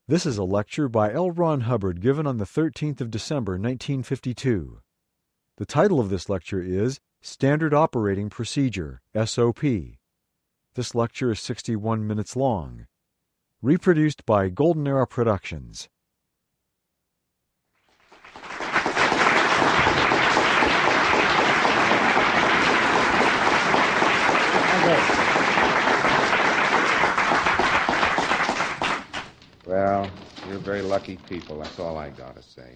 This is a lecture by L. Ron Hubbard given on the 13th of December, 1952. The title of this lecture is Standard Operating Procedure, SOP. This lecture is 61 minutes long. Reproduced by Golden Era Productions. Well, you're very lucky people. That's all I got to say.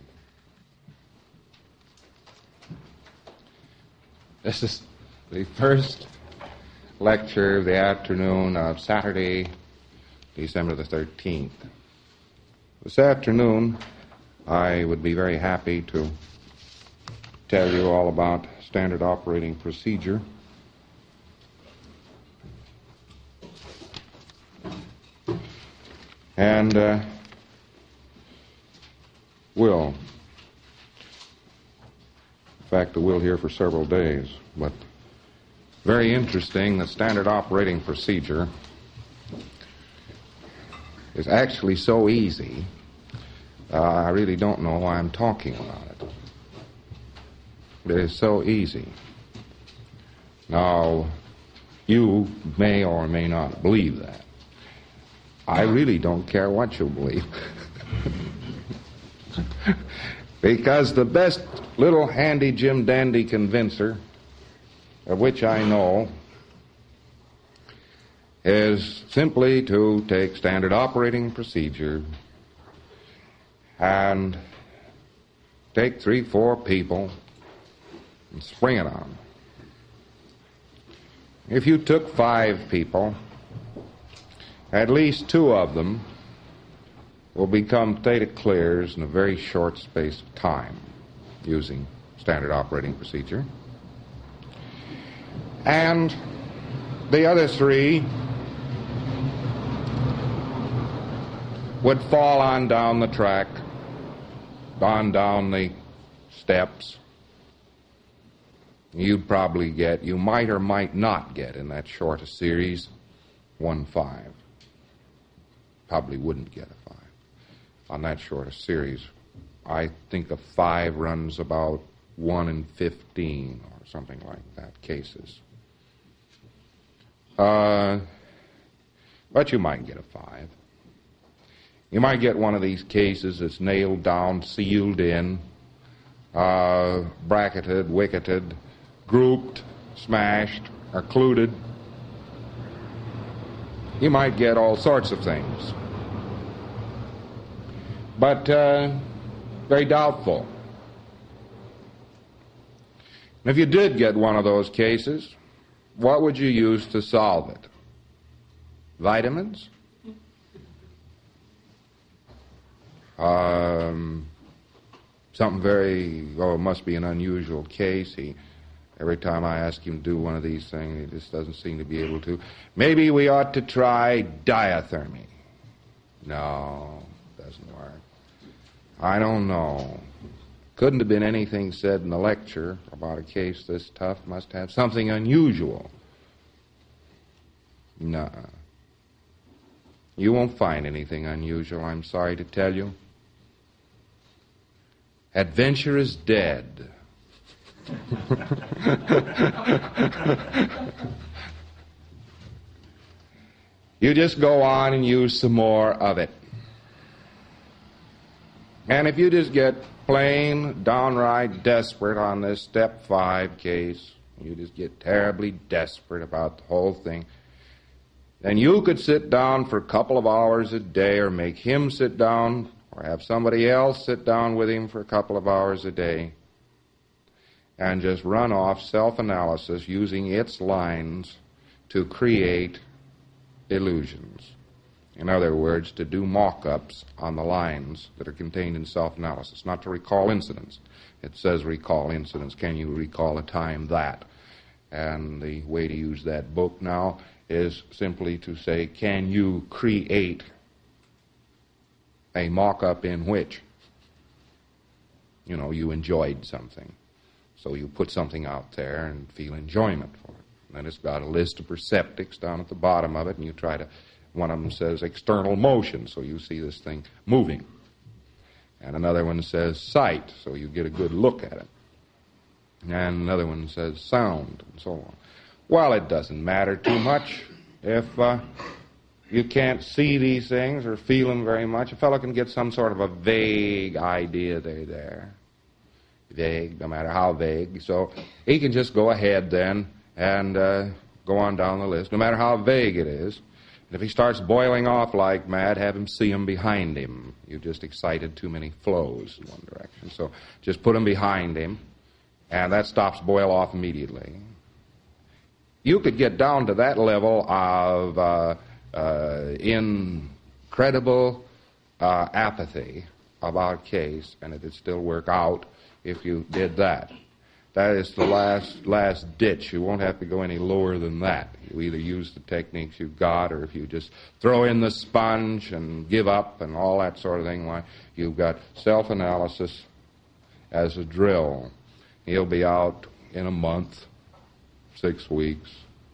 This is the first lecture of the afternoon of Saturday, December the 13th. This afternoon, I would be very happy to tell you all about standard operating procedure. And will. In fact, we'll here for several days. But very interesting, the standard operating procedure is actually so easy, I really don't know why I'm talking about it. It is so easy. Now, you may or may not believe that. I really don't care what you believe. Because the best little handy Jim Dandy convincer, of which I know, is simply to take standard operating procedure and take 3-4 people and spring it on them. If you took 5 people, at least 2 of them will become theta clears in a very short space of time using standard operating procedure. And the other 3 would fall on down the track, on down the steps. You'd probably get, you might or might not get in that short a series, 1-5. Probably wouldn't get a 5 on that short a series. I think a 5 runs about 1 in 15 or something like that cases. But you might get a 5. You might get one of these cases that's nailed down, sealed in, bracketed, wicketed, grouped, smashed, occluded. You might get all sorts of things. But very doubtful. And if you did get one of those cases, what would you use to solve it? Vitamins? Something very, it must be an unusual case. Every time I ask him to do one of these things, he just doesn't seem to be able to. Maybe we ought to try diathermy. No, doesn't work. I don't know. Couldn't have been anything said in the lecture about a case this tough. Must have something unusual. No. You won't find anything unusual, I'm sorry to tell you. Adventure is dead. You just go on and use some more of it. And if you just get plain, downright desperate on this step 5 case, you just get terribly desperate about the whole thing, then you could sit down for a couple of hours a day, or make him sit down, or have somebody else sit down with him for a couple of hours a day, and just run off self-analysis using its lines to create illusions. In other words, to do mock-ups on the lines that are contained in self-analysis, not to recall incidents. It says recall incidents. Can you recall a time that? And the way to use that book now is simply to say, can you create a mock-up in which, you enjoyed something. So you put something out there and feel enjoyment for it. And then it's got a list of perceptics down at the bottom of it, and you try to One of them says external motion, so you see this thing moving. And another one says sight, so you get a good look at it. And another one says sound, and so on. Well, it doesn't matter too much if you can't see these things or feel them very much. A fellow can get some sort of a vague idea they're there. Vague, no matter how vague. So he can just go ahead then and go on down the list, no matter how vague it is. And if he starts boiling off like mad, have him see him behind him. You just excited too many flows in one direction. So just put him behind him, and that stops boil off immediately. You could get down to that level of incredible apathy about a case, and it'd still work out if you did that. That is the last ditch. You won't have to go any lower than that. You either use the techniques you've got, or if you just throw in the sponge and give up and all that sort of thing, why, you've got self-analysis as a drill. He'll be out in a month, 6 weeks.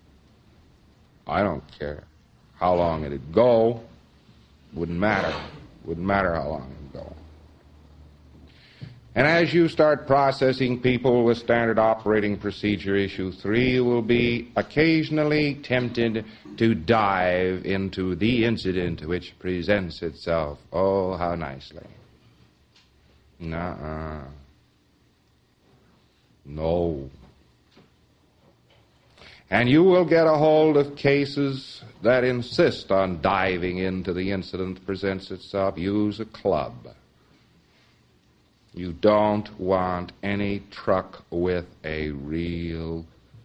I don't care how long it'd go. Wouldn't matter. Wouldn't matter how long it'd go. And as you start processing people with standard operating procedure issue 3, you will be occasionally tempted to dive into the incident which presents itself. Oh, how nicely. Nuh-uh. No. And you will get a hold of cases that insist on diving into the incident that presents itself. Use a club. You don't want any truck with a real,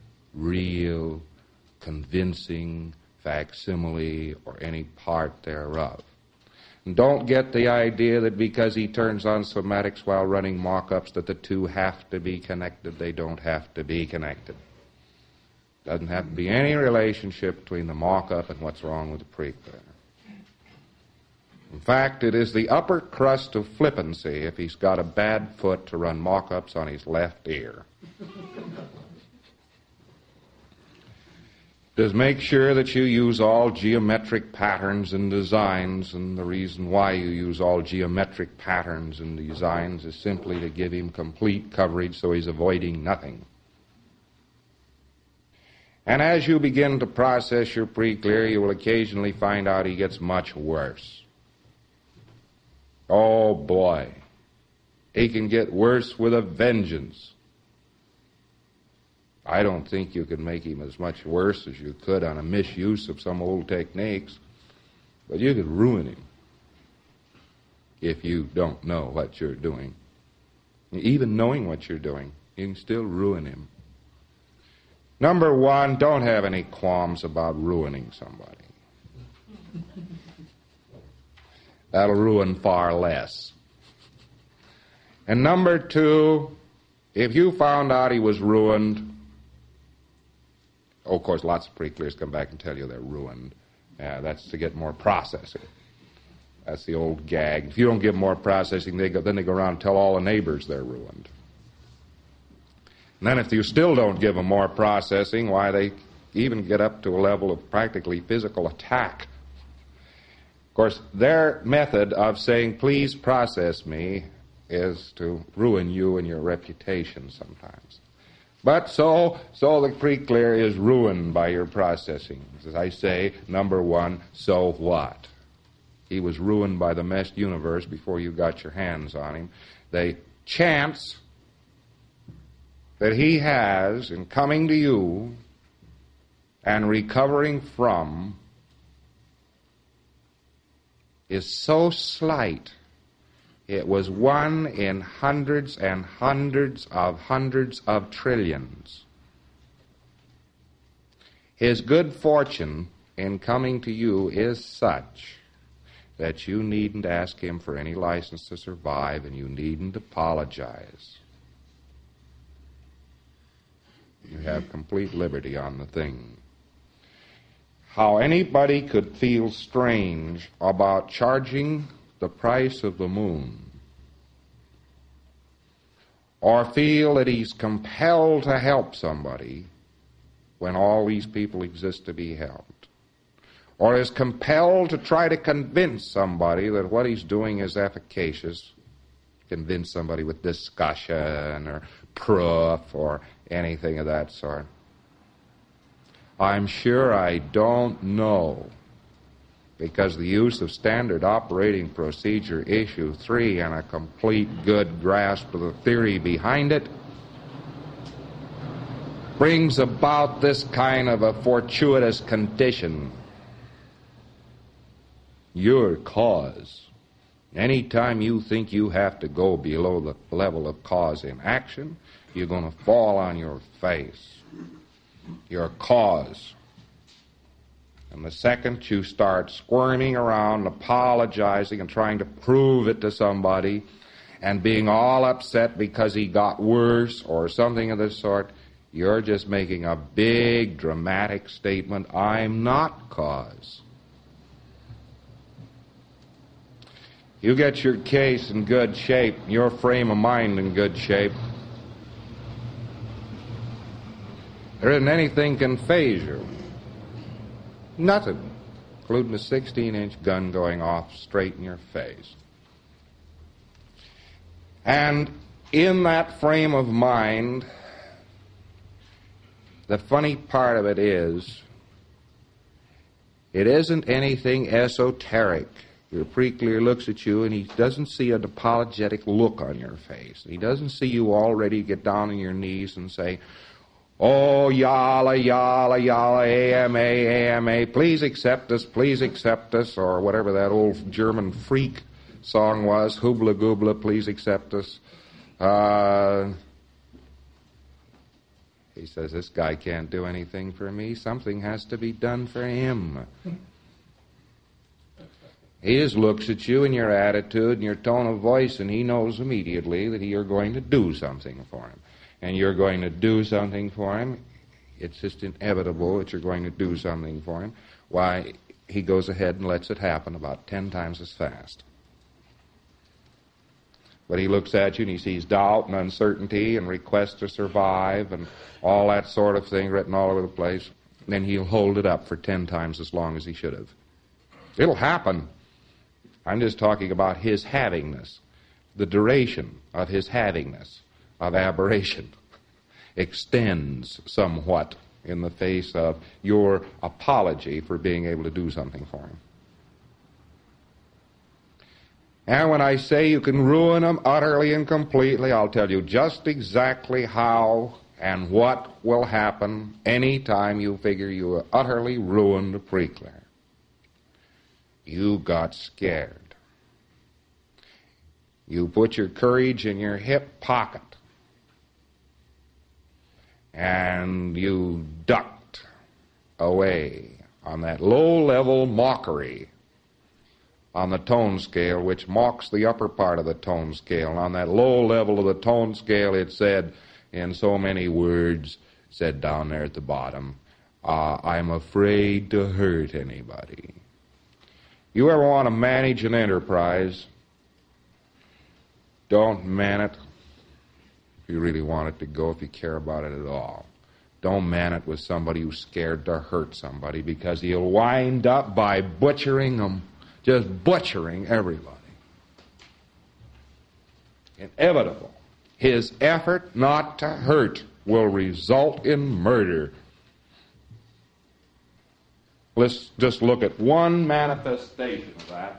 convincing facsimile or any part thereof. And don't get the idea that because he turns on somatics while running mock-ups that the two have to be connected. They don't have to be connected. Doesn't have to be any relationship between the mock-up and what's wrong with the pre-clear. In fact, it is the upper crust of flippancy if he's got a bad foot to run mock-ups on his left ear. Just make sure that you use all geometric patterns and designs, and the reason why you use all geometric patterns and designs is simply to give him complete coverage so he's avoiding nothing. And as you begin to process your pre-clear, you will occasionally find out he gets much worse. Oh, boy. He can get worse with a vengeance. I don't think you can make him as much worse as you could on a misuse of some old techniques, but you could ruin him if you don't know what you're doing. Even knowing what you're doing, you can still ruin him. Number one, don't have any qualms about ruining somebody. That'll ruin far less. And number two, if you found out he was ruined, of course, lots of pre-clears come back and tell you they're ruined. That's to get more processing. That's the old gag. If you don't give more processing, then they go around and tell all the neighbors they're ruined. And then if you still don't give them more processing, why, they even get up to a level of practically physical attack. Of course, their method of saying, please process me, is to ruin you and your reputation sometimes. But so the pre-clear is ruined by your processing. As I say, number one, so what? He was ruined by the meshed universe before you got your hands on him. The chance that he has in coming to you and recovering from is so slight. It was 1 in hundreds and hundreds of trillions. His good fortune in coming to you is such that you needn't ask him for any license to survive, and you needn't apologize. You have complete liberty on the thing. How anybody could feel strange about charging the price of the moon, or feel that he's compelled to help somebody when all these people exist to be helped, or is compelled to try to convince somebody that what he's doing is efficacious, convince somebody with discussion or proof or anything of that sort. I'm sure I don't know, because the use of Standard Operating Procedure Issue 3 and a complete good grasp of the theory behind it brings about this kind of a fortuitous condition. Your cause. Anytime you think you have to go below the level of cause in action, you're going to fall on your face. Your cause. And the second you start squirming around, apologizing and trying to prove it to somebody and being all upset because he got worse or something of this sort, you're just making a big dramatic statement. I'm not cause. You get your case in good shape, your frame of mind in good shape, there isn't anything can phase you. Nothing, including a 16-inch gun going off straight in your face. And in that frame of mind, the funny part of it is, it isn't anything esoteric. Your pre-clear looks at you and he doesn't see an apologetic look on your face. He doesn't see you already get down on your knees and say, oh, yalla, yalla, yalla, AMA, AMA, please accept us, or whatever that old German freak song was, hoobla goobla, please accept us. He says, this guy can't do anything for me. Something has to be done for him. He just looks at you and your attitude and your tone of voice, and he knows immediately that you're going to do something for him. And you're going to do something for him. It's just inevitable that you're going to do something for him. Why, he goes ahead and lets it happen about 10 times as fast. But he looks at you and he sees doubt and uncertainty and request to survive and all that sort of thing written all over the place. And then he'll hold it up for 10 times as long as he should have. It'll happen. I'm just talking about his havingness. The duration of his havingness, of aberration, extends somewhat in the face of your apology for being able to do something for him. And when I say you can ruin them utterly and completely, I'll tell you just exactly how and what will happen any time you figure you utterly ruined a pre-clear. You got scared. You put your courage in your hip pocket. And you ducked away on that low-level mockery on the tone scale, which mocks the upper part of the tone scale. And on that low level of the tone scale, it said, in so many words, said down there at the bottom, I'm afraid to hurt anybody. You ever want to manage an enterprise, don't man it if you really want it to go, if you care about it at all. Don't man it with somebody who's scared to hurt somebody, because he'll wind up by butchering them. Just butchering everybody. Inevitable. His effort not to hurt will result in murder. Let's just look at one manifestation of that.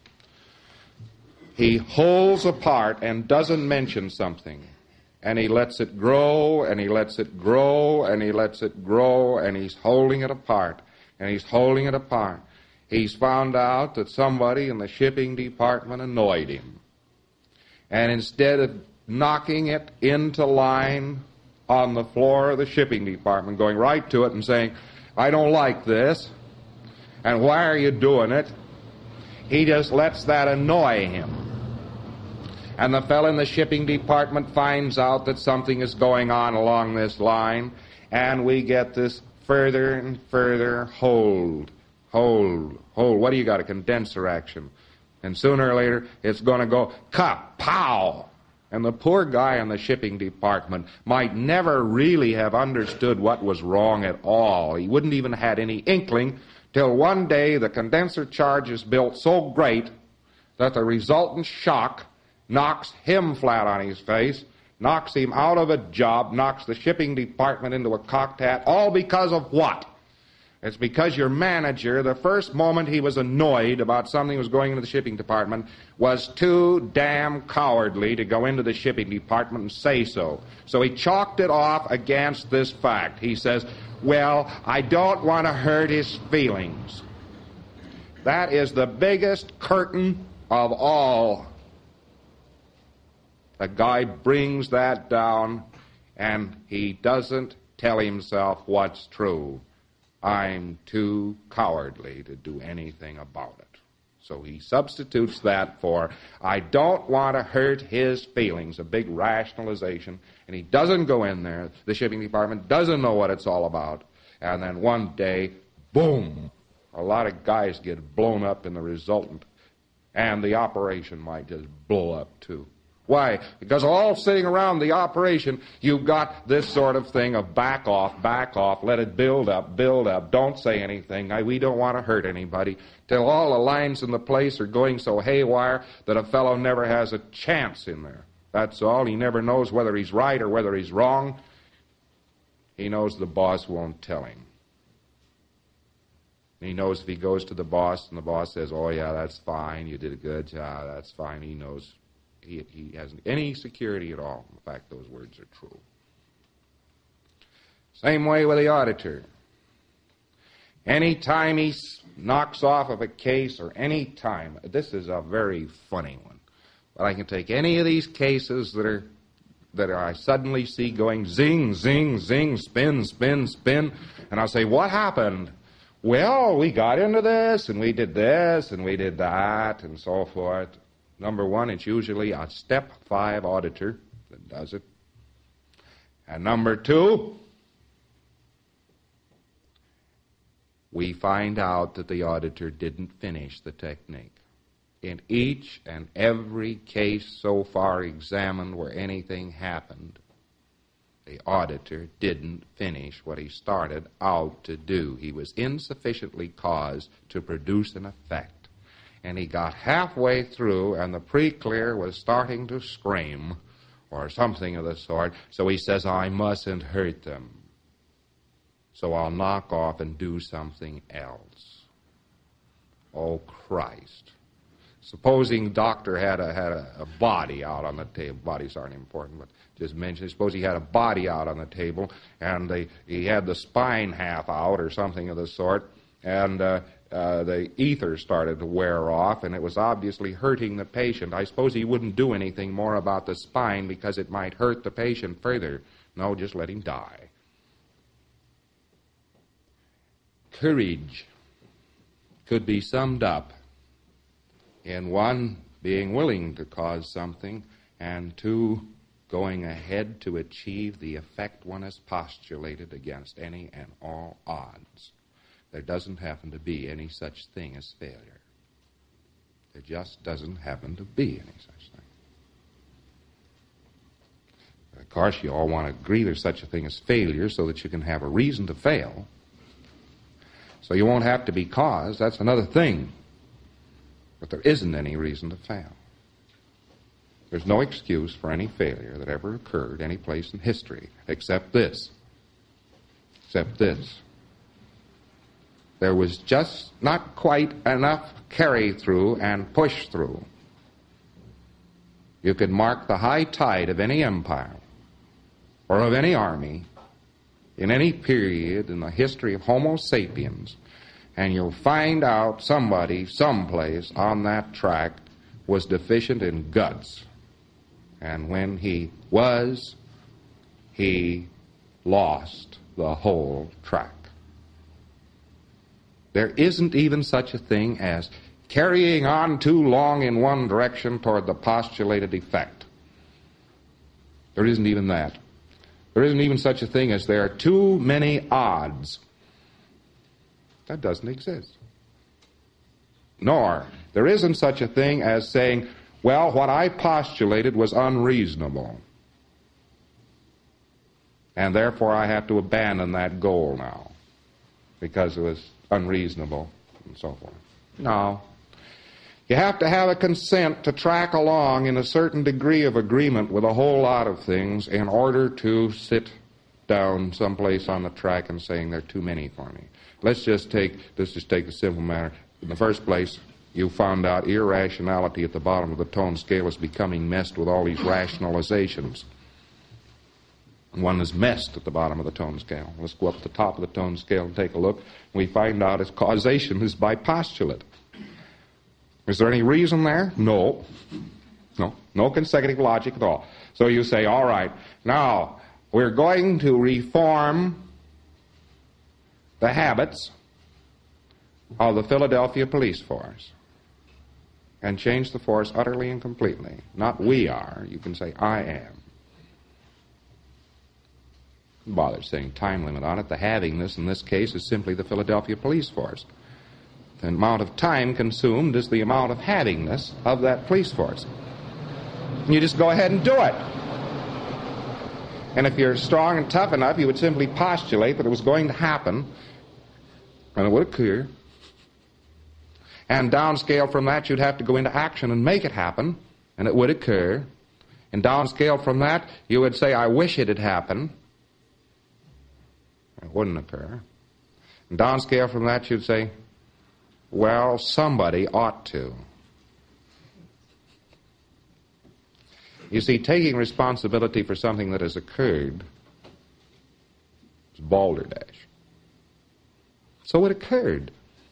He holds apart and doesn't mention something. And he lets it grow, and he lets it grow, and he lets it grow, and he's holding it apart, and he's holding it apart. He's found out that somebody in the shipping department annoyed him. And instead of knocking it into line on the floor of the shipping department, going right to it and saying, I don't like this, and why are you doing it? He just lets that annoy him. And the fellow in the shipping department finds out that something is going on along this line, and we get this further and further hold. What do you got? A condenser action. And sooner or later, it's going to go ka-pow. And the poor guy in the shipping department might never really have understood what was wrong at all. He wouldn't even had any inkling till one day the condenser charge is built so great that the resultant shock knocks him flat on his face, knocks him out of a job, knocks the shipping department into a cocked hat, all because of what? It's because your manager, the first moment he was annoyed about something that was going into the shipping department, was too damn cowardly to go into the shipping department and say so. So he chalked it off against this fact. He says, well, I don't want to hurt his feelings. That is the biggest curtain of all. The guy brings that down, and he doesn't tell himself what's true. I'm too cowardly to do anything about it. So he substitutes that for, I don't want to hurt his feelings, a big rationalization, and he doesn't go in there. The shipping department doesn't know what it's all about. And then one day, boom, a lot of guys get blown up in the resultant, and the operation might just blow up too. Why? Because all sitting around the operation, you've got this sort of thing of back off, let it build up, don't say anything. We don't want to hurt anybody, till all the lines in the place are going so haywire that a fellow never has a chance in there. That's all. He never knows whether he's right or whether he's wrong. He knows the boss won't tell him. He knows if he goes to the boss and the boss says, oh yeah, that's fine, you did a good job, that's fine, he knows. He hasn't any security at all. In fact, those words are true. Same way with the auditor. Any time he knocks off of a case or any time, this is a very funny one, but I can take any of these cases that I suddenly see going zing, zing, zing, spin, spin, spin, and I'll say, what happened? Well, we got into this, and we did this, and we did that, and so forth. Number one, it's usually a Step 5 auditor that does it. And number two, we find out that the auditor didn't finish the technique. In each and every case so far examined where anything happened, the auditor didn't finish what he started out to do. He was insufficiently caused to produce an effect. And he got halfway through, and the pre-clear was starting to scream, or something of the sort. So he says, I mustn't hurt them. So I'll knock off and do something else. Oh, Christ. Supposing doctor had a body out on the table. Bodies aren't important, but just mention. Suppose he had a body out on the table, and he had the spine half out, or something of the sort, and the ether started to wear off, and it was obviously hurting the patient. I suppose he wouldn't do anything more about the spine because it might hurt the patient further. No, just let him die. Courage could be summed up in one, being willing to cause something, and two, going ahead to achieve the effect one has postulated against any and all odds. There doesn't happen to be any such thing as failure. There just doesn't happen to be any such thing. Of course, you all want to agree there's such a thing as failure so that you can have a reason to fail. So you won't have to be caused. That's another thing. But there isn't any reason to fail. There's no excuse for any failure that ever occurred any place in history except this. Except this. There was just not quite enough carry-through and push-through. You could mark the high tide of any empire or of any army in any period in the history of Homo sapiens, and you'll find out somebody, someplace on that track was deficient in guts. And when he was, he lost the whole track. There isn't even such a thing as carrying on too long in one direction toward the postulated effect. There isn't even that. There isn't even such a thing as there are too many odds. That doesn't exist. Nor, there isn't such a thing as saying, well, what I postulated was unreasonable, and therefore I have to abandon that goal now because it was unreasonable, and so forth. No. You have to have a consent to track along in a certain degree of agreement with a whole lot of things in order to sit down someplace on the track and saying there are too many for me. Let's just take the simple matter. In the first place, you found out irrationality at the bottom of the tone scale is becoming messed with all these rationalizations. And one is messed at the bottom of the tone scale. Let's go up to the top of the tone scale and take a look. We find out its causation is by postulate. Is there any reason there? No. No consecutive logic at all. So you say, all right, now we're going to reform the habits of the Philadelphia police force and change the force utterly and completely. Not we are. You can say, I am. Don't bother saying time limit on it. The havingness in this case is simply the Philadelphia police force. The amount of time consumed is the amount of havingness of that police force. You just go ahead and do it. And if you're strong and tough enough, you would simply postulate that it was going to happen, and it would occur. And downscale from that, you'd have to go into action and make it happen, and it would occur. And downscale from that, you would say, I wish it had happened. It wouldn't occur. And downscale from that, you'd say, well, somebody ought to. You see, taking responsibility for something that has occurred is balderdash. So it occurred.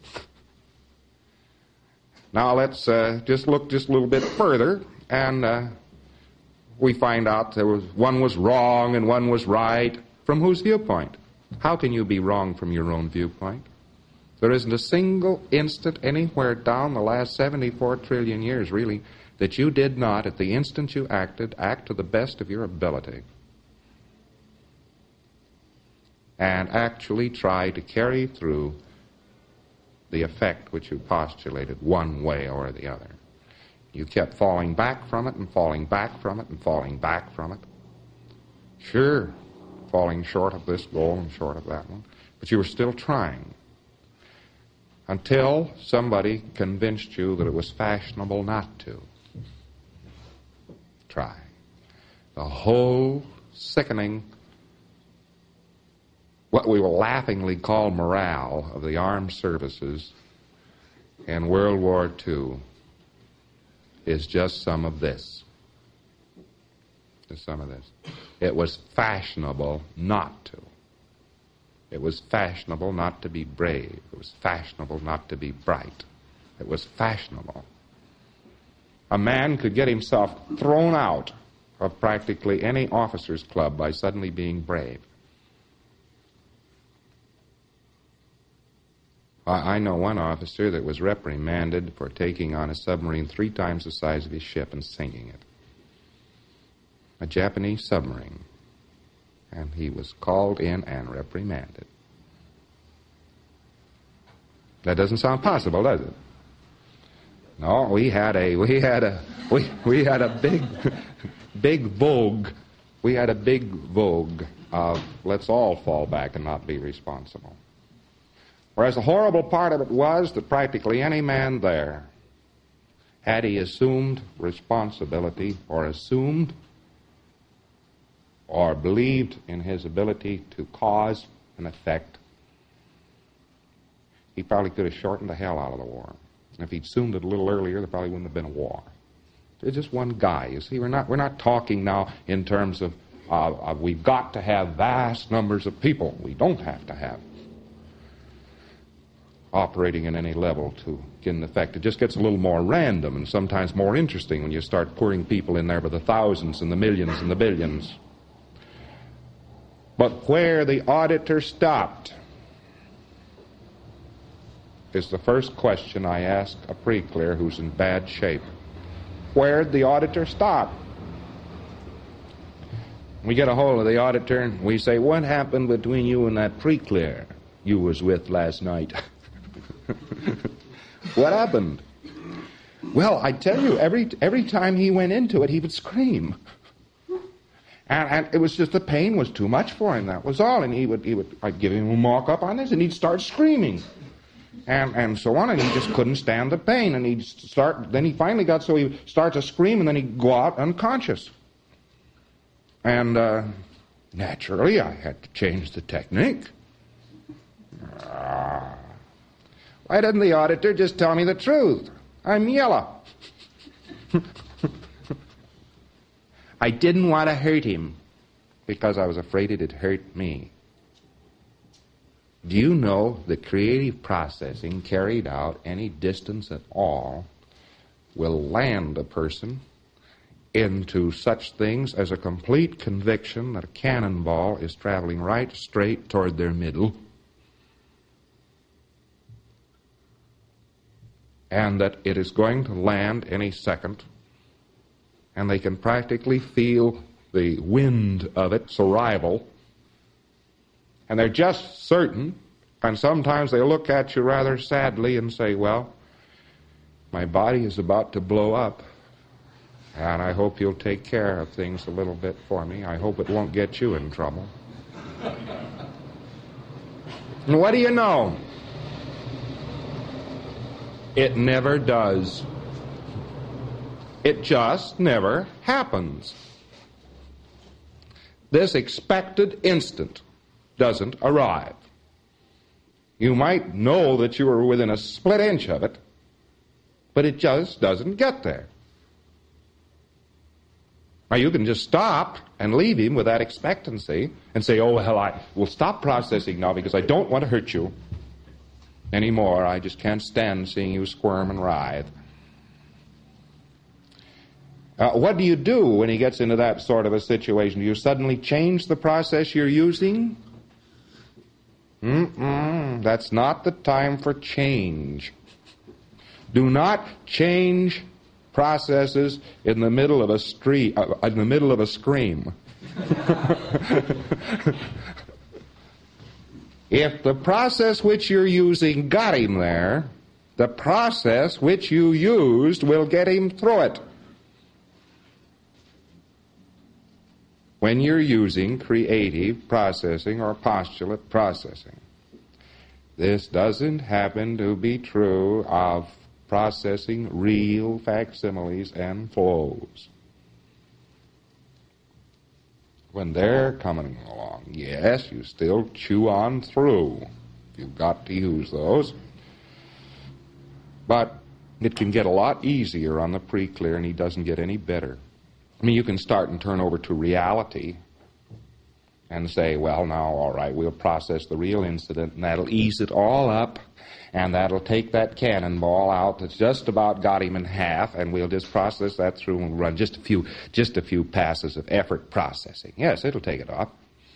Now let's just look just a little bit further, and we find out one was wrong and one was right. From whose viewpoint? How can you be wrong from your own viewpoint? There isn't a single instant anywhere down the last 74 trillion years, really, that you did not, at the instant you acted, act to the best of your ability and actually try to carry through the effect which you postulated one way or the other. You kept falling back from it and falling back from it and falling back from it. Sure, falling short of this goal and short of that one, but you were still trying. Until somebody convinced you that it was fashionable not to try. The whole sickening, what we will laughingly call morale of the armed services in World War II is just some of this. Just some of this. It was fashionable not to. It was fashionable not to be brave. It was fashionable not to be bright. It was fashionable. A man could get himself thrown out of practically any officers' club by suddenly being brave. I know one officer that was reprimanded for taking on a submarine 3 times the size of his ship and sinking it. A Japanese submarine. And he was called in and reprimanded. That doesn't sound possible, does it? No, we had a big vogue. We had a big vogue of let's all fall back and not be responsible. Whereas the horrible part of it was that practically any man there, had he assumed responsibility or assumed or believed in his ability to cause an effect, he probably could have shortened the hell out of the war. If he'd assumed it a little earlier, there probably wouldn't have been a war. It's just one guy. You see, we're not talking now in terms of we've got to have vast numbers of people. We don't have to have operating at any level to get an effect. It just gets a little more random and sometimes more interesting when you start pouring people in there by the thousands and the millions and the billions. But where the auditor stopped is the first question I ask a pre-clear who's in bad shape. Where'd the auditor stop? We get a hold of the auditor and we say, what happened between you and that pre-clear you was with last night? What happened? Well, I tell you, every time he went into it, he would scream. And it was just the pain was too much for him, that was all. And I'd give him a mock-up on this, and he'd start screaming. and so on, and he just couldn't stand the pain, and then he finally got so he starts to scream, and then he'd go out unconscious. And naturally, I had to change the technique. Why didn't the auditor just tell me the truth? I'm yellow. I didn't want to hurt him because I was afraid it'd hurt me. Do you know that creative processing carried out any distance at all will land a person into such things as a complete conviction that a cannonball is traveling right straight toward their middle, and that it is going to land any second, and they can practically feel the wind of its arrival, and they're just certain, and sometimes they look at you rather sadly and say, well, my body is about to blow up, and I hope you'll take care of things a little bit for me. I hope it won't get you in trouble. And what do you know? It never does. It just never happens. This expected instant doesn't arrive. You might know that you were within a split inch of it, but it just doesn't get there. Now, you can just stop and leave him with that expectancy and say, oh, well, I will stop processing now because I don't want to hurt you anymore. I just can't stand seeing you squirm and writhe. What do you do when he gets into that sort of a situation? Do you suddenly change the process you're using? That's not the time for change. Do not change processes in the middle of a scream. If the process which you're using got him there, the process which you used will get him through it. When you're using creative processing or postulate processing. This doesn't happen to be true of processing real facsimiles and flows. When they're coming along, yes, you still chew on through. You've got to use those. But it can get a lot easier on the pre-clear, and he doesn't get any better. I mean, you can start and turn over to reality and say, well, now, all right, we'll process the real incident, and that'll ease it all up, and that'll take that cannonball out that's just about got him in half, and we'll just process that through and run just a few passes of effort processing. Yes, it'll take it off.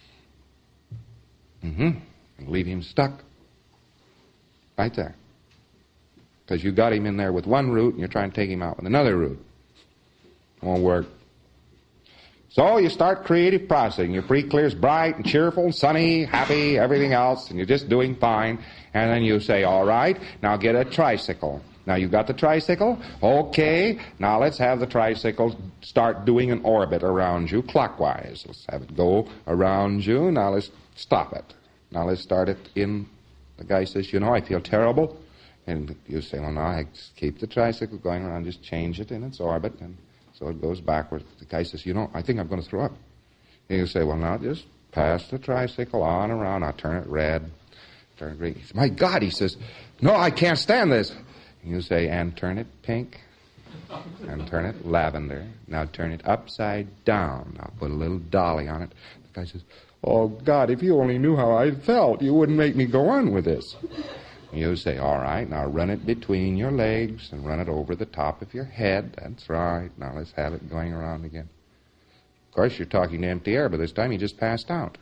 And leave him stuck right there. Because you got him in there with one root, and you're trying to take him out with another root. Won't work. So you start creative processing. Your pre-clear's bright and cheerful and sunny, happy, everything else, and you're just doing fine. And then you say, all right, now get a tricycle. Now you've got the tricycle? Okay, now let's have the tricycle start doing an orbit around you clockwise. Let's have it go around you. Now let's stop it. Now let's start it in. The guy says, you know, I feel terrible. And you say, well, now I just keep the tricycle going around, just change it in its orbit, and so it goes backwards. The guy says, you know, I think I'm going to throw up. And you say, well, now just pass the tricycle on around. I'll turn it red, turn it green. He says, my God, he says, no, I can't stand this. And you say, and turn it pink, and turn it lavender. Now turn it upside down. Now put a little dolly on it. The guy says, oh, God, if you only knew how I felt, you wouldn't make me go on with this. You say, all right, now run it between your legs and run it over the top of your head. That's right. Now let's have it going around again. Of course, you're talking to empty air, but this time he just passed out.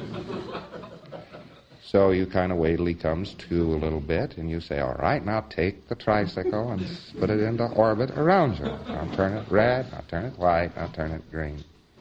So you kind of wait till he comes to a little bit, and you say, all right, now take the tricycle and put it into orbit around you. Now turn it red, now turn it white, now turn it green.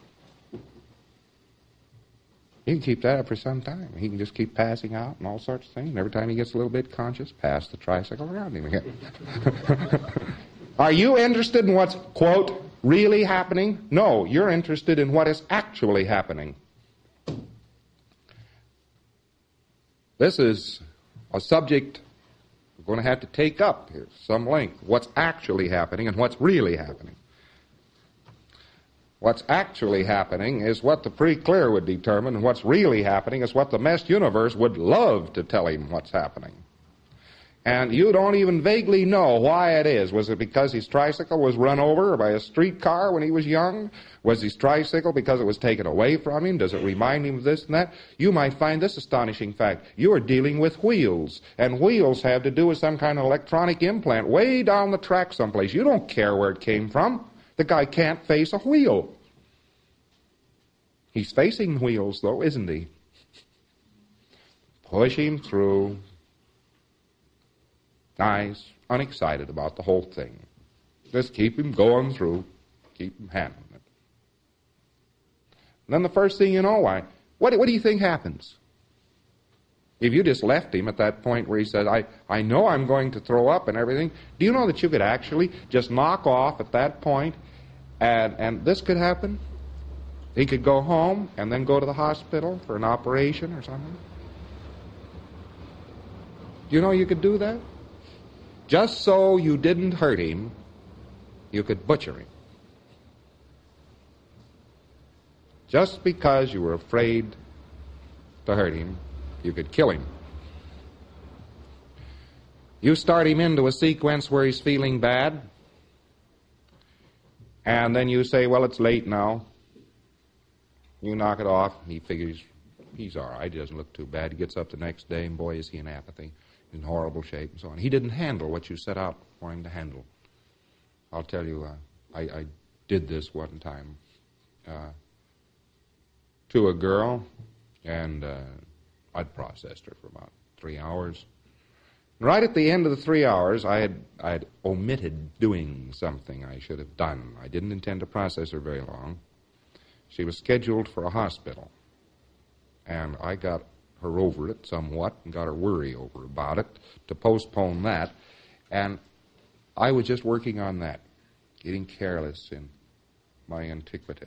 You can keep that up for some time. He can just keep passing out and all sorts of things. And every time he gets a little bit conscious, pass the tricycle around him again. Are you interested in what's, quote, really happening? No, you're interested in what is actually happening. This is a subject We're going to have to take up here some length what's actually happening and what's really happening. What's actually happening is what the pre-clear would determine, and what's really happening is what the meshed universe would love to tell him what's happening. And you don't even vaguely know why it is. Was it because his tricycle was run over by a streetcar when he was young? Was his tricycle because it was taken away from him? Does it remind him of this and that? You might find this astonishing fact. You are dealing with wheels, and wheels have to do with some kind of electronic implant way down the track someplace. You don't care where it came from. The guy can't face a wheel. He's facing wheels, though, isn't he? Push him through. Nice, unexcited about the whole thing. Just keep him going through. Keep him handling it. And then the first thing you know, what do you think happens? If you just left him at that point where he says, I know I'm going to throw up and everything, do you know that you could actually just knock off at that point and this could happen? He could go home and then go to the hospital for an operation or something. Do you know you could do that? Just so you didn't hurt him, you could butcher him. Just because you were afraid to hurt him, you could kill him. You start him into a sequence where he's feeling bad, and then you say, well, it's late now. You knock it off. He figures he's all right. He doesn't look too bad. He gets up the next day, and boy, is he in apathy, in horrible shape, and so on. He didn't handle what you set out for him to handle. I'll tell you, I did this one time to a girl, and I'd processed her for about 3 hours. Right at the end of the 3 hours, I had omitted doing something I should have done. I didn't intend to process her very long. She was scheduled for a hospital, and I got her over it somewhat and got her worry over about it to postpone that, and I was just working on that, getting careless in my antiquity.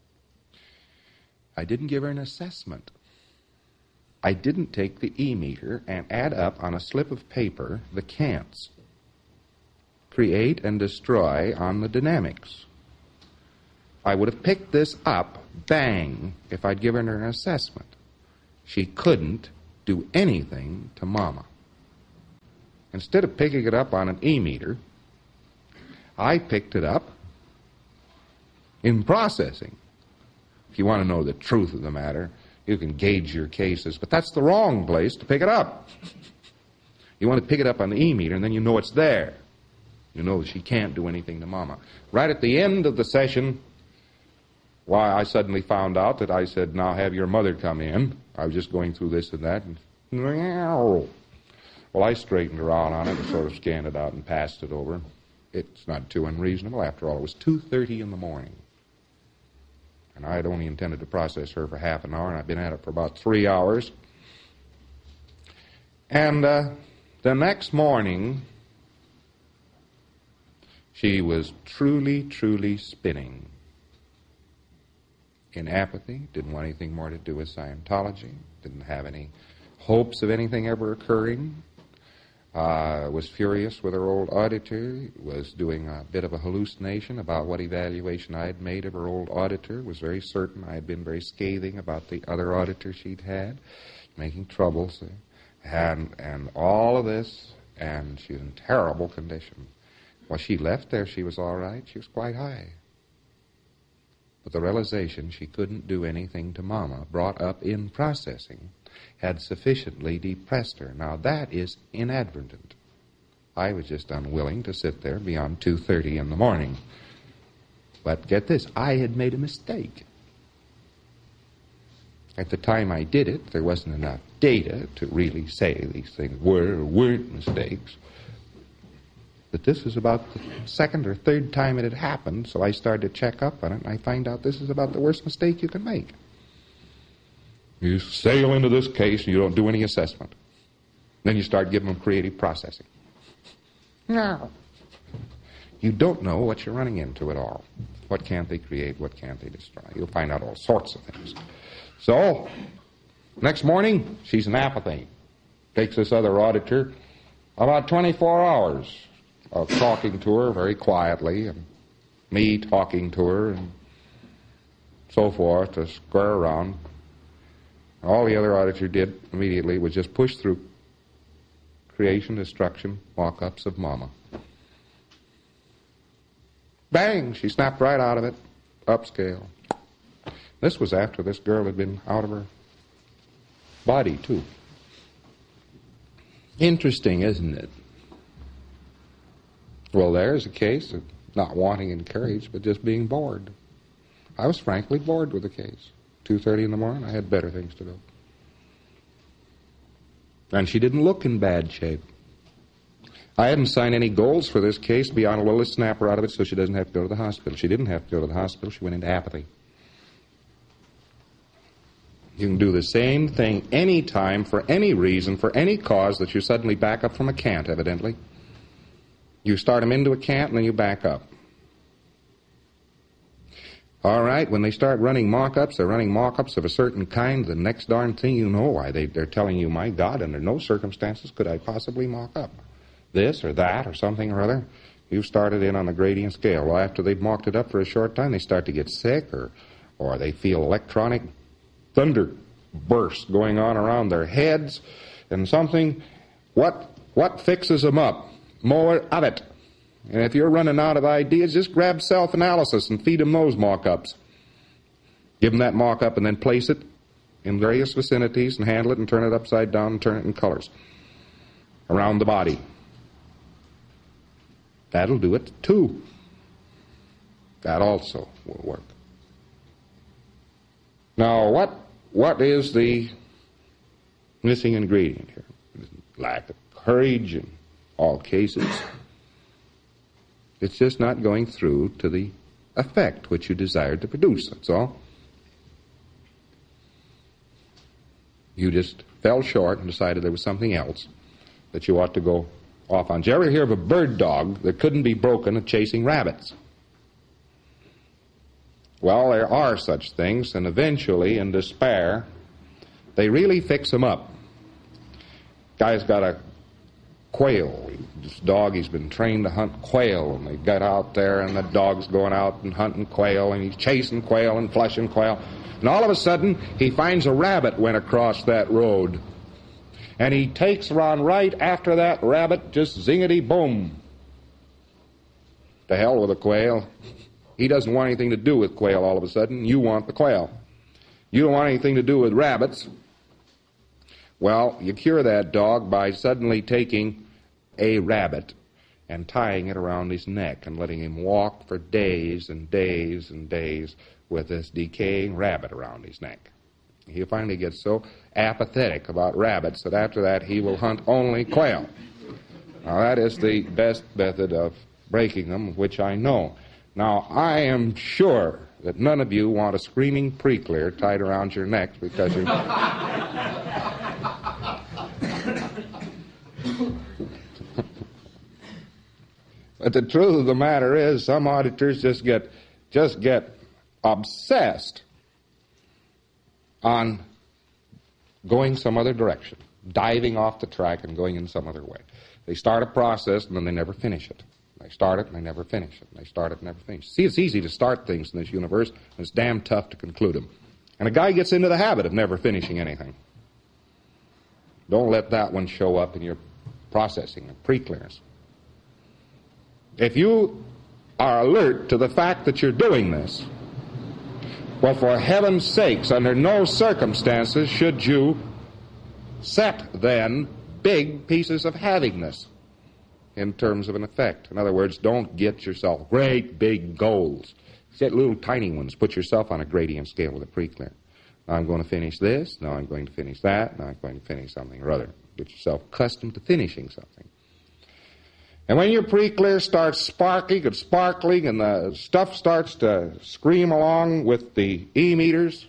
I didn't give her an assessment. I didn't take the E-meter and add up on a slip of paper the can'ts, create and destroy on the dynamics. I would have picked this up, bang, if I'd given her an assessment. She couldn't do anything to Mama. Instead of picking it up on an E-meter, I picked it up in processing. If you want to know the truth of the matter, you can gauge your cases, but that's the wrong place to pick it up. You want to pick it up on the E-meter, and then you know it's there. You know she can't do anything to Mama. Right at the end of the session, why, I suddenly found out that I said, now have your mother come in. I was just going through this and that, and well, I straightened her out on it and sort of scanned it out and passed it over. It's not too unreasonable. After all, it was 2:30 in the morning. And I had only intended to process her for half an hour, and I've been at it for about 3 hours. And the next morning, she was truly, truly spinning. In apathy, didn't want anything more to do with Scientology, didn't have any hopes of anything ever occurring, was furious with her old auditor, was doing a bit of a hallucination about what evaluation I had made of her old auditor, was very certain I had been very scathing about the other auditor she'd had, making troubles, and all of this, and she was in terrible condition. Well, she left there, she was all right, she was quite high. But the realization she couldn't do anything to Mama, brought up in processing, had sufficiently depressed her. Now, that is inadvertent. I was just unwilling to sit there beyond 2:30 in the morning. But get this, I had made a mistake. At the time I did it, there wasn't enough data to really say these things were or weren't mistakes. But this was about the second or third time it had happened, so I started to check up on it, and I find out this is about the worst mistake you can make. You sail into this case, and you don't do any assessment. Then you start giving them creative processing. No. You don't know what you're running into at all. What can't they create? What can't they destroy? You'll find out all sorts of things. So, next morning, she's in apathy. Takes this other auditor About 24 hours of talking to her very quietly, and me talking to her, and so forth, to square around. All the other auditor did immediately was just push through creation, destruction, mock-ups of Mama. Bang! She snapped right out of it, upscale. This was after this girl had been out of her body, too. Interesting, isn't it? Well, there's a case of not wanting encouraged, but just being bored. I was frankly bored with the case. 2:30 in the morning, I had better things to do. And she didn't look in bad shape. I hadn't signed any goals for this case beyond, well, let's snap her out of it so she doesn't have to go to the hospital. She didn't have to go to the hospital. She went into apathy. You can do the same thing any time, for any reason, for any cause, that you suddenly back up from a can't, evidently. You start them into a can't, and then you back up. All right, when they start running mock-ups, they're running mock-ups of a certain kind. The next darn thing you know why. They're telling you, my God, under no circumstances could I possibly mock up this or that or something or other. You've started in on the gradient scale. Well, after they've mocked it up for a short time, they start to get sick or they feel electronic thunder bursts going on around their heads and something. What fixes them up? More of it. And if you're running out of ideas, just grab self-analysis and feed them those mock-ups. Give them that mock-up and then place it in various vicinities and handle it and turn it upside down and turn it in colors around the body. That'll do it, too. That also will work. Now, what is the missing ingredient here? Lack of courage in all cases. It's just not going through to the effect which you desired to produce, that's all. You just fell short and decided there was something else that you ought to go off on. Did you ever hear of a bird dog that couldn't be broken at chasing rabbits? Well, there are such things, and eventually, in despair, they really fix them up. Guy's got a quail. This dog, he's been trained to hunt quail, and they got out there, and the dog's going out and hunting quail, and he's chasing quail and flushing quail. And all of a sudden, he finds a rabbit went across that road. And he takes on right after that rabbit, just zingity-boom. To hell with the quail. He doesn't want anything to do with quail all of a sudden. You want the quail. You don't want anything to do with rabbits. Well, you cure that dog by suddenly taking a rabbit and tying it around his neck and letting him walk for days and days and days with this decaying rabbit around his neck. He finally gets so apathetic about rabbits that after that he will hunt only quail. Now, that is the best method of breaking them, which I know. Now, I am sure that none of you want a screaming pre-clear tied around your neck because you... But the truth of the matter is, some auditors just get obsessed on going some other direction, diving off the track and going in some other way. They start a process and then they never finish it. They start it and they never finish it. They start it and never finish it. See, it's easy to start things in this universe, and it's damn tough to conclude them. And a guy gets into the habit of never finishing anything. Don't let that one show up in your processing and pre-clearance. If you are alert to the fact that you're doing this, well, for heaven's sakes, under no circumstances should you set, then, big pieces of havingness in terms of an effect. In other words, don't get yourself great big goals. Set little tiny ones. Put yourself on a gradient scale with a pre-clear. Now I'm going to finish this. Now I'm going to finish that. Now I'm going to finish something or other. Get yourself accustomed to finishing something. And when your pre-clear starts sparkling and the stuff starts to scream along with the E-meters,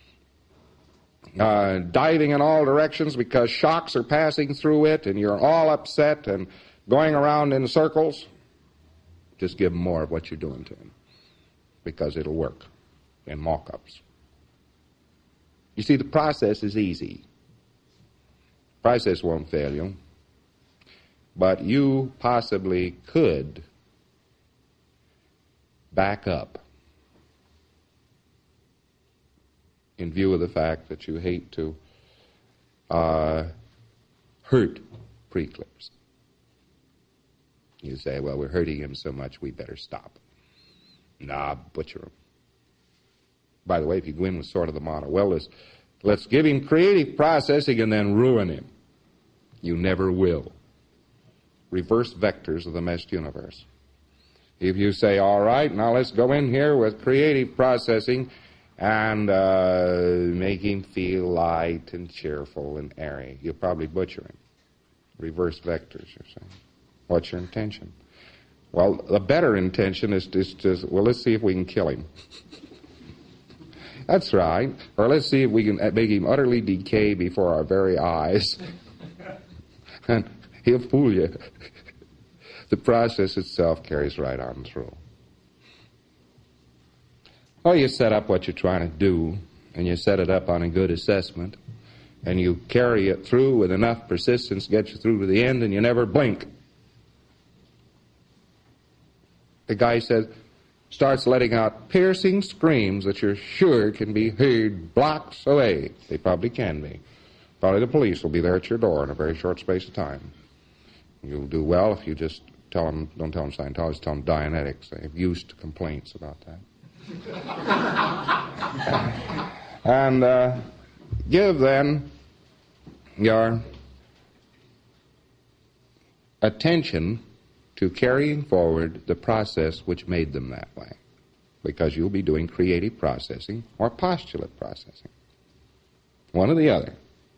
diving in all directions because shocks are passing through it and you're all upset and going around in circles, just give them more of what you're doing to them because it'll work in mock-ups. You see, the process is easy. The process won't fail you. but you possibly could back up in view of the fact that you hate to hurt pre-clips. You say, well, we're hurting him so much, we better stop. Nah, butcher him. By the way, if you go in with sort of the motto, well, let's give him creative processing and then ruin him. You never will. Reverse vectors of the meshed universe. If you say, all right, now let's go in here with creative processing and make him feel light and cheerful and airy, you'll probably butcher him. Reverse vectors, you're saying. What's your intention? Well, the better intention is to, well, let's see if we can kill him. That's right. Or let's see if we can make him utterly decay before our very eyes. And he'll fool you. The process itself carries right on through. Well, you set up what you're trying to do, and you set it up on a good assessment, and you carry it through with enough persistence to get you through to the end, and you never blink. The guy starts letting out piercing screams that you're sure can be heard blocks away. They probably can be. Probably the police will be there at your door in a very short space of time. You'll do well if you just tell them, don't tell them Scientologists, tell them Dianetics. They're used to complaints about that. And give then your attention to carrying forward the process which made them that way, because you'll be doing creative processing or postulate processing, one or the other.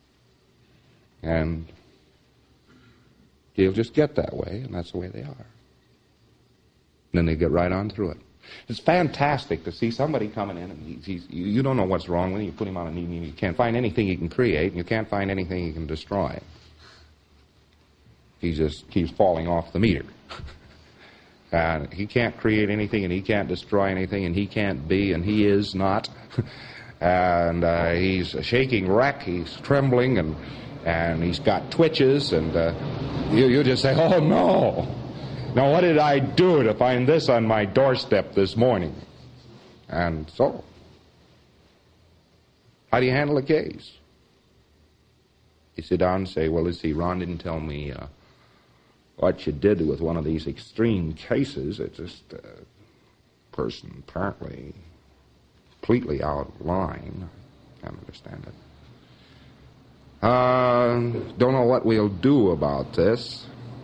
And you'll just get that way, and that's the way they are. And then they get right on through it. It's fantastic to see somebody coming in, and you don't know what's wrong with him. You put him on a knee, and you can't find anything he can create, and you can't find anything he can destroy. He just keeps falling off the meter. And he can't create anything, and he can't destroy anything, and he can't be, and he is not. And he's a shaking wreck. He's trembling, and he's got twitches, and you just say, oh, no. Now, what did I do to find this on my doorstep this morning? And so, how do you handle a case? You sit down and say, well, let's see, Ron didn't tell me what you did with one of these extreme cases. It's just a person apparently completely out of line. Can't understand it. Don't know what we'll do about this.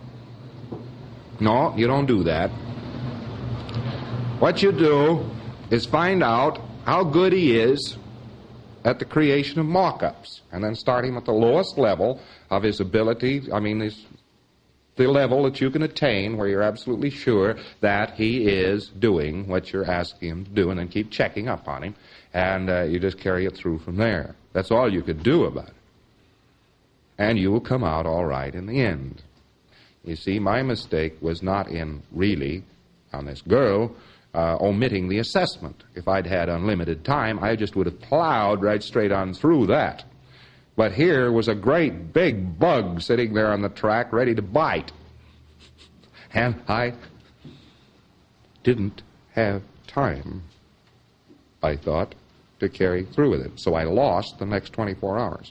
No, you don't do that. What you do is find out how good he is at the creation of mock-ups, and then start him at the lowest level of his ability, the level that you can attain where you're absolutely sure that he is doing what you're asking him to do, and then keep checking up on him, and you just carry it through from there. That's all you could do about it. And you will come out all right in the end. You see, my mistake was not in really, on this girl, omitting the assessment. If I'd had unlimited time, I just would have plowed right straight on through that. But here was a great big bug sitting there on the track ready to bite. And I didn't have time, I thought, to carry through with it. So I lost the next 24 hours.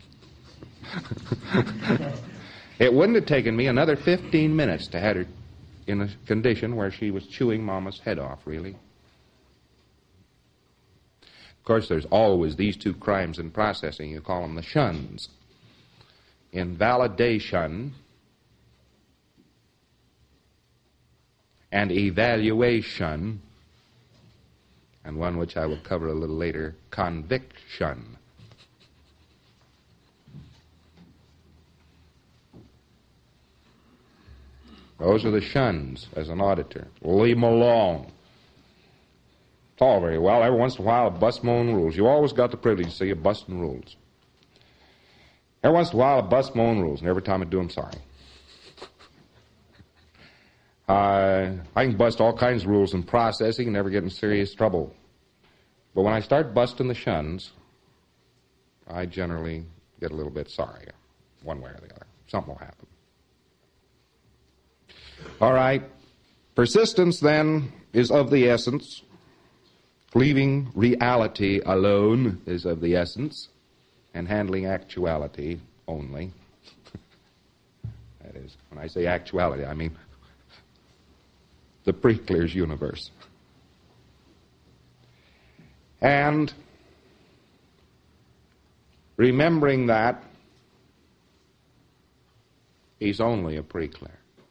It wouldn't have taken me another 15 minutes to have her in a condition where she was chewing Mama's head off, really. Of course, there's always these two crimes in processing. You call them the shuns. Invalidation and evaluation, and one which I will cover a little later, conviction. Those are the shuns as an auditor. Leave them alone. It's all very well. Every once in a while, I bust my own rules. You always got the privilege to say you're busting rules. Every once in a while, I bust my own rules, and every time I do, I'm sorry. I can bust all kinds of rules in processing and never get in serious trouble. But when I start busting the shuns, I generally get a little bit sorry, one way or the other. Something will happen. All right. Persistence, then, is of the essence. Leaving reality alone is of the essence, and handling actuality only. That is, when I say actuality, I mean the Preclear's universe. And remembering that he's only a Preclear.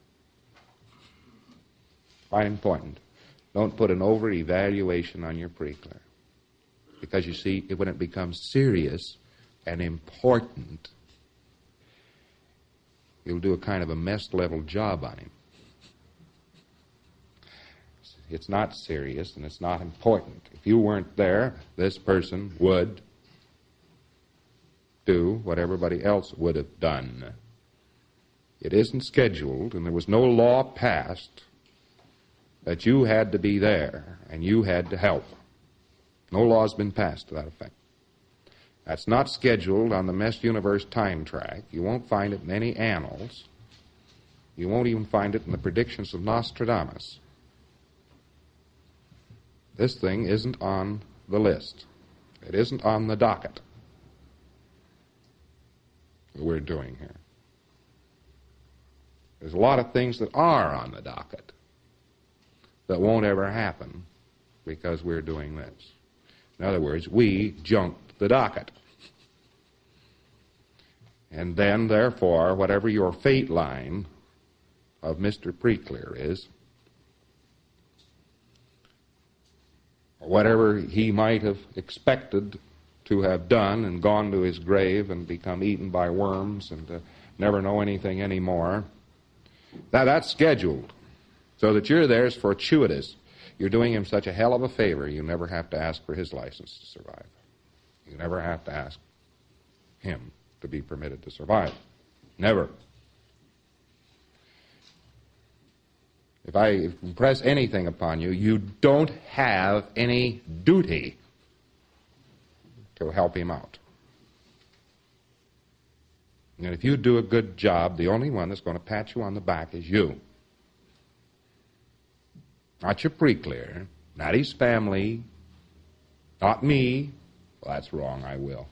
Quite important. Don't put an over-evaluation on your Preclear. Because you see, when it becomes serious and important, you'll do a kind of a mess-level job on him. It's not serious and it's not important. If you weren't there, this person would do what everybody else would have done. It isn't scheduled, and there was no law passed that you had to be there and you had to help. No law's been passed to that effect. That's not scheduled on the Mess Universe time track. You won't find it in any annals. You won't even find it in the predictions of Nostradamus. This thing isn't on the list. It isn't on the docket that we're doing here. There's a lot of things that are on the docket that won't ever happen because we're doing this. In other words, we junked the docket. And then, therefore, whatever your fate line of Mr. Preclear is, or whatever he might have expected to have done and gone to his grave and become eaten by worms and never know anything anymore, that's scheduled. So that you're there is fortuitous. You're doing him such a hell of a favor, you never have to ask for his license to survive. You never have to ask him to be permitted to survive. Never. If I impress anything upon you, you don't have any duty to help him out. And if you do a good job, the only one that's going to pat you on the back is you. Not your Preclear, not his family, not me. Well, that's wrong, I will.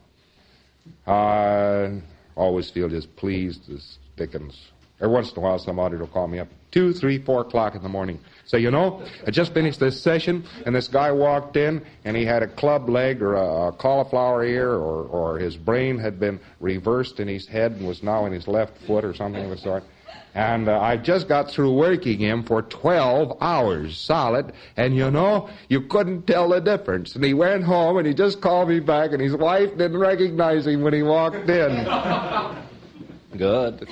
I always feel just pleased as Dickens. Every once in a while, some auditor will call me up 2, 3, 4 o'clock in the morning. Say, you know, I just finished this session, and this guy walked in, and he had a club leg or a cauliflower ear, or his brain had been reversed in his head and was now in his left foot or something of the sort. And I just got through working him for 12 hours solid, and you know, you couldn't tell the difference. And he went home, and he just called me back, and his wife didn't recognize him when he walked in. Good.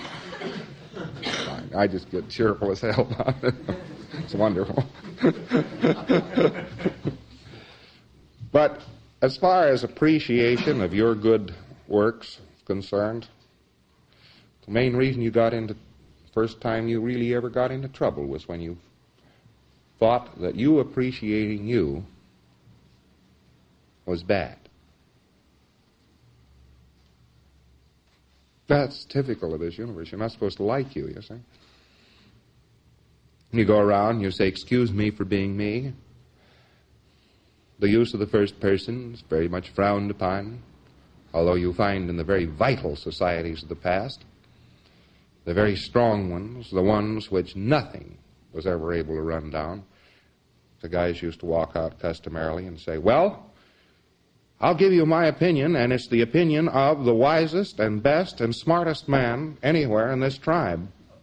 I just get cheerful as hell about it. It's wonderful. But as far as appreciation of your good works is concerned, the main reason you got into, first time you really ever got into trouble was when you thought that you appreciating you was bad. That's typical of this universe. You're not supposed to like you see. You go around, you say, excuse me for being me. The use of the first person is very much frowned upon, although you find in the very vital societies of the past, the very strong ones, the ones which nothing was ever able to run down, the guys used to walk out customarily and say, well, I'll give you my opinion, and it's the opinion of the wisest and best and smartest man anywhere in this tribe.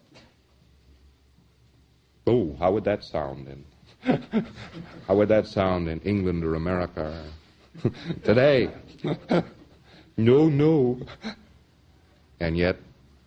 Oh, how would that sound how would that sound in England or America today? No. And yet,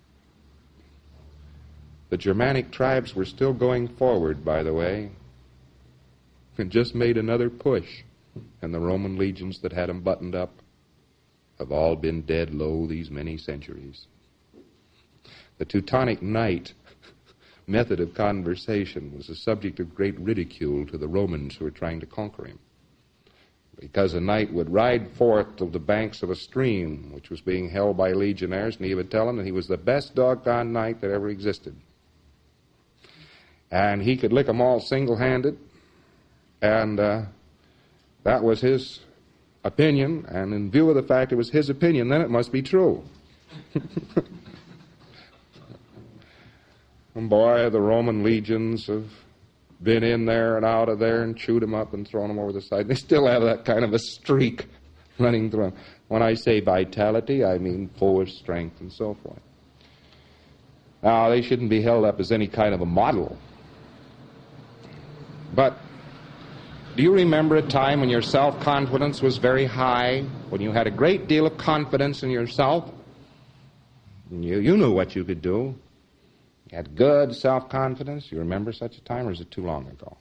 the Germanic tribes were still going forward, by the way, and just made another push. And the Roman legions that had them buttoned up have all been dead low these many centuries. The Teutonic Knight method of conversation was a subject of great ridicule to the Romans who were trying to conquer him. Because a knight would ride forth to the banks of a stream which was being held by legionnaires, and he would tell them that he was the best doggone knight that ever existed. And he could lick them all single-handed. And that was his opinion. And in view of the fact it was his opinion, then it must be true. And boy, the Roman legions have been in there and out of there and chewed them up and thrown them over the side. They still have that kind of a streak running through them. When I say vitality, I mean force, strength, and so forth. Now, they shouldn't be held up as any kind of a model. But do you remember a time when your self-confidence was very high, when you had a great deal of confidence in yourself? You knew what you could do. You had good self-confidence. You remember such a time, or is it too long ago?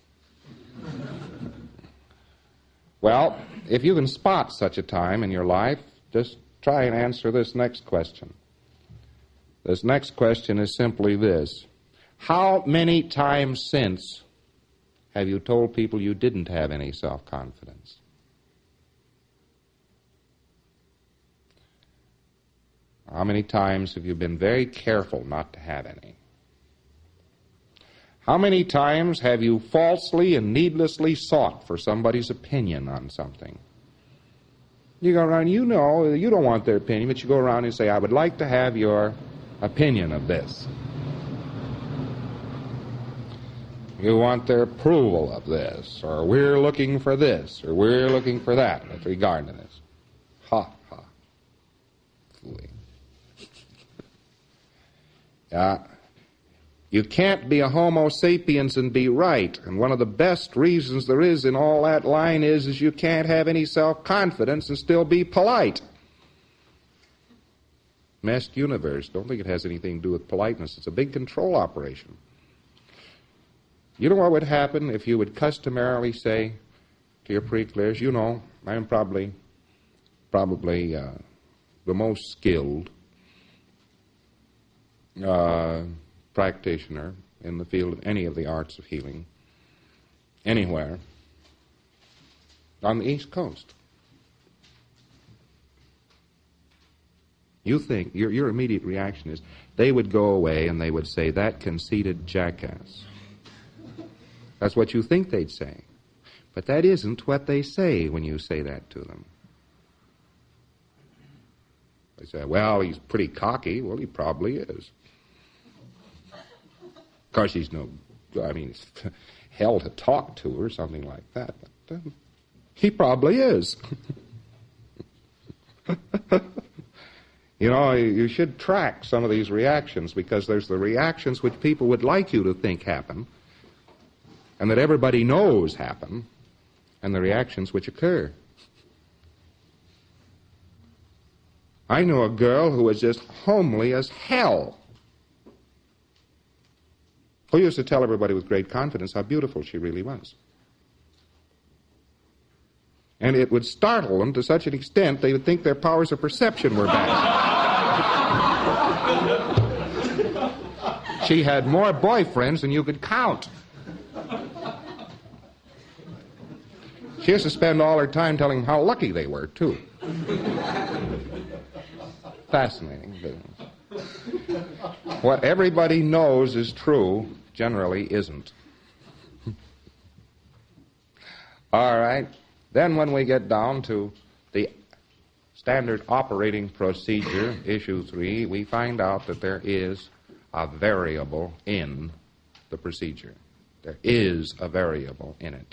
Well, if you can spot such a time in your life, just try and answer this next question. This next question is simply this. How many times since have you told people you didn't have any self-confidence? How many times have you been very careful not to have any? How many times have you falsely and needlessly sought for somebody's opinion on something? You go around, you know, you don't want their opinion, but you go around and say, I would like to have your opinion of this. You want their approval of this, or we're looking for this, or we're looking for that with regard to this. Ha, ha. Fooey. You can't be a Homo sapiens and be right. And one of the best reasons there is in all that line is you can't have any self-confidence and still be polite. Meshed universe. Don't think it has anything to do with politeness. It's a big control operation. You know what would happen if you would customarily say to your pre-clears, you know, I'm probably the most skilled practitioner in the field of any of the arts of healing anywhere on the East Coast. You think, your immediate reaction is, they would go away and they would say, that conceited jackass. That's what you think they'd say. But that isn't what they say when you say that to them. They say, well, he's pretty cocky. Well, he probably is. Of course, he's it's hell to talk to or something like that, but he probably is. You know, you should track some of these reactions, because there's the reactions which people would like you to think happen and that everybody knows happen, and the reactions which occur. I know a girl who was just homely as hell, who used to tell everybody with great confidence how beautiful she really was. And it would startle them to such an extent they would think their powers of perception were back. She had more boyfriends than you could count. She used to spend all her time telling them how lucky they were, too. Fascinating business. What everybody knows is true generally isn't. All right. Then when we get down to the standard operating procedure, issue 3, we find out that there is a variable in the procedure. There is a variable in it.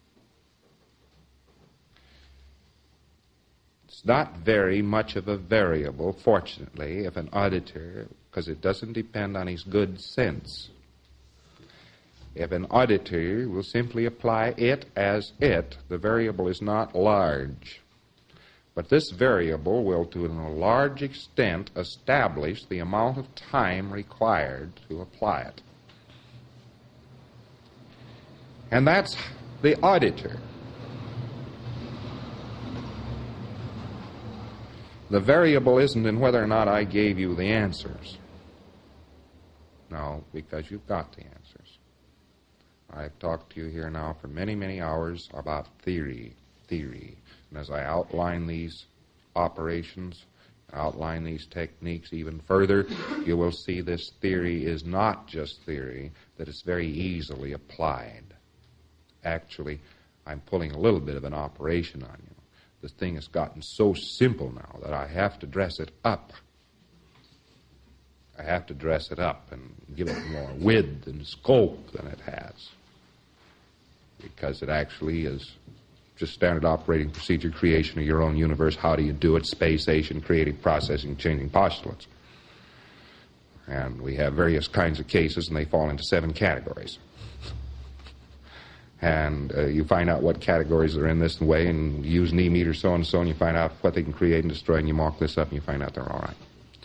It's not very much of a variable, fortunately, if an auditor, because it doesn't depend on his good sense. If an auditor will simply apply it as it, the variable is not large. But this variable will, to a large extent, establish the amount of time required to apply it. And that's the auditor. The variable isn't in whether or not I gave you the answers. No, because you've got the answers. I've talked to you here now for many, many hours about theory. And as I outline these operations, outline these techniques even further, you will see this theory is not just theory, that it's very easily applied. Actually, I'm pulling a little bit of an operation on you. The thing has gotten so simple now that I have to dress it up. I have to dress it up and give it more width and scope than it has, because it actually is just standard operating procedure, creation of your own universe. How do you do it? Spatiation, creative processing, changing postulates. And we have various kinds of cases, and they fall into 7 categories. And you find out what categories are in this way, and use knee meter, so and so, and you find out what they can create and destroy, and you mark this up, and you find out they're all right.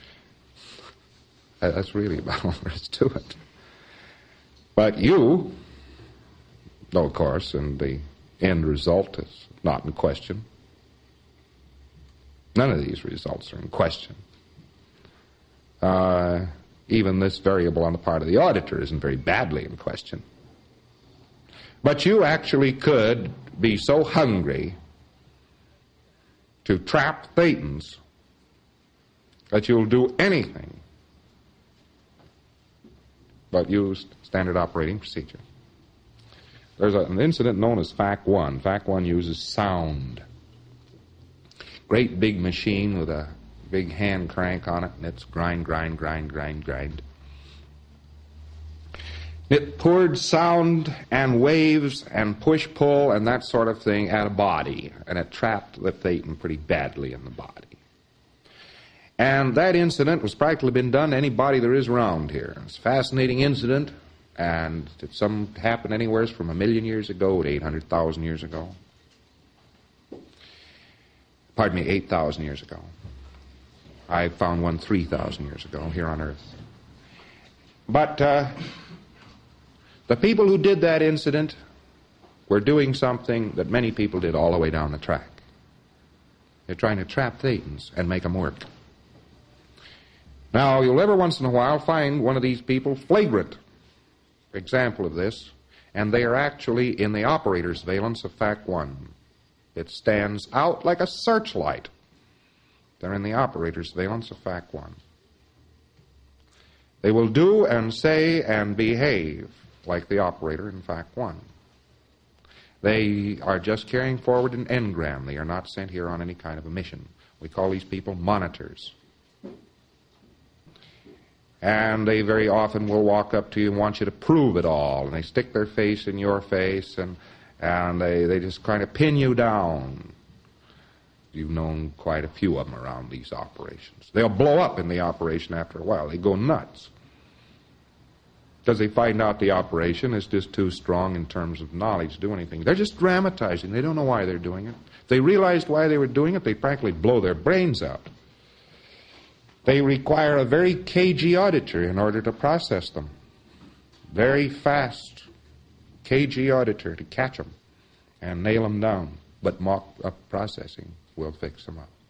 That's really about all there is to it. But you know, of course, and the end result is not in question. None of these results are in question. Even this variable on the part of the auditor isn't very badly in question. But you actually could be so hungry to trap thetans that you'll do anything but use standard operating procedure. There's an incident known as FAC 1. FAC 1 uses sound. Great big machine with a big hand crank on it, and it's grind, grind, grind, grind, grind. It poured sound and waves and push-pull and that sort of thing at a body, and it trapped the thetan pretty badly in the body. And that incident was practically been done to any body there is around here. It's a fascinating incident, and it happened anywhere from 1 million years ago to 800,000 years ago. Pardon me, 8,000 years ago. I found one 3,000 years ago here on Earth. But the people who did that incident were doing something that many people did all the way down the track. They're trying to trap thetans and make them work. Now, you'll every once in a while find one of these people flagrant example of this, and they are actually in the operator's valence of FAC 1. It stands out like a searchlight. They're in the operator's valence of FAC 1. They will do and say and behave like the operator in FAC 1. They are just carrying forward an engram. They are not sent here on any kind of a mission. We call these people monitors. And they very often will walk up to you and want you to prove it all. And they stick their face in your face, and they just kind of pin you down. You've known quite a few of them around these operations. They'll blow up in the operation after a while. They go nuts. Because they find out the operation is just too strong in terms of knowledge to do anything. They're just dramatizing. They don't know why they're doing it. If they realized why they were doing it, they'd practically blow their brains out. They require a very cagey auditor in order to process them. Very fast, cagey auditor to catch them and nail them down. But mock-up processing will fix them up.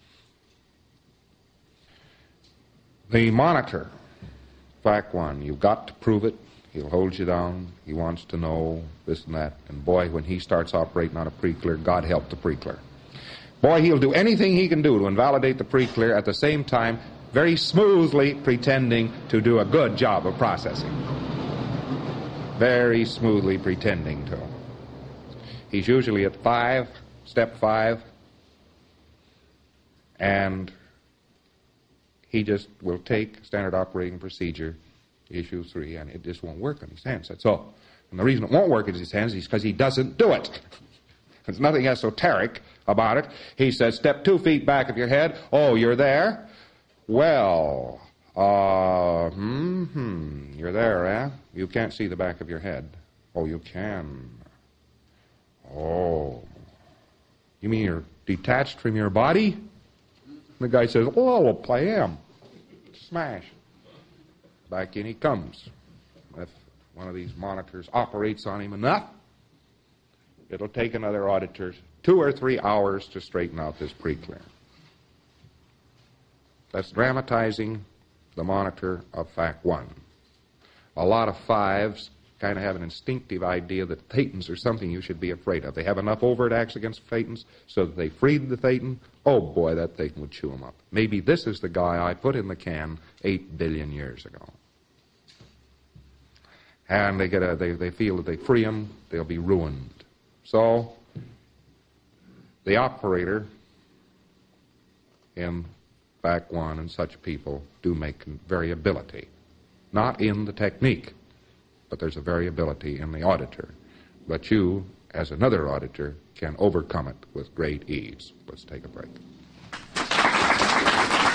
The monitor, FAC 1, you've got to prove it. He'll hold you down. He wants to know this and that. And boy, when he starts operating on a pre-clear, God help the pre-clear. Boy, he'll do anything he can do to invalidate the pre-clear, at the same time very smoothly pretending to do a good job of processing. Very smoothly pretending to. He's usually at 5, step 5, and he just will take standard operating procedure, issue 3, and it just won't work in his hands. That's all. And the reason it won't work in his hands is because he doesn't do it. There's nothing esoteric about it. He says, step 2 feet back of your head. Oh, you're there? Well, you're there, eh? You can't see the back of your head. Oh, you can. Oh. You mean you're detached from your body? The guy says, oh, I am. Smash. Back in he comes. If one of these monitors operates on him enough, it'll take another auditor 2 or 3 hours to straighten out this pre-clear. That's dramatizing the monitor of FAC 1. A lot of 5s kind of have an instinctive idea that Thetans are something you should be afraid of. They have enough overt acts against Thetans so that they freed the Thetan. Oh, boy, that Thetan would chew them up. Maybe this is the guy I put in the can 8 billion years ago. And they feel that they free him, they'll be ruined. So the operator in Back One and such people do make variability. Not in the technique, but there's a variability in the auditor. But you, as another auditor, can overcome it with great ease. Let's take a break.